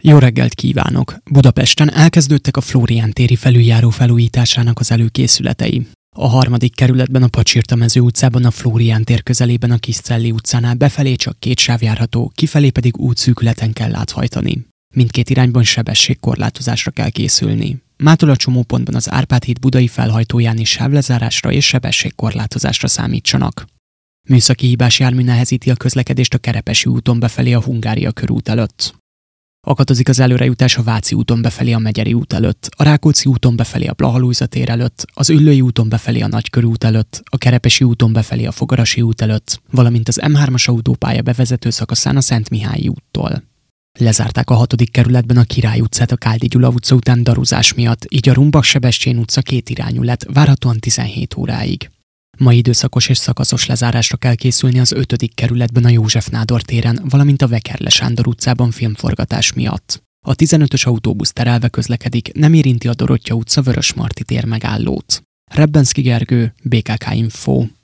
Jó reggelt kívánok! Budapesten elkezdődtek a Flórián téri felüljáró felújításának az előkészületei. A 3. kerületben a Pacsirta-mező utcában, a Flórián tér közelében a Kiszcelli utcánál befelé csak 2 sáv járható, kifelé pedig útszűkületen kell áthajtani. Mindkét irányban sebességkorlátozásra kell készülni. Mától a csomópontban az Árpád híd budai felhajtóján is sávlezárásra és sebességkorlátozásra számítsanak. Műszaki hibás jármű nehezíti a közlekedést a Kerepesi úton befelé a Hungária körút előtt. Akadozik az előrejutás a Váci úton befelé a Megyeri út előtt, a Rákóczi úton befelé a Blaha-Lujza tér előtt, az Üllői úton befelé a Nagykörút előtt, a Kerepesi úton befelé a Fogarasi út előtt, valamint az M3-as autópálya bevezető szakaszán a Szentmihályi úttól. Lezárták a 6. kerületben a Király utcát a Káldi Gyula utca után daruzás miatt, így a Rumbach-Sebestyén utca 2 irányú lett, várhatóan 17 óráig. Ma időszakos és szakaszos lezárásra kell készülni az 5. kerületben a József Nádor téren, valamint a Vekerle Sándor utcában filmforgatás miatt. A 15-ös autóbusz terelve közlekedik, nem érinti a Dorottya utca Vörösmarty tér megállót. Rebbenszky Gergő, BKK Info.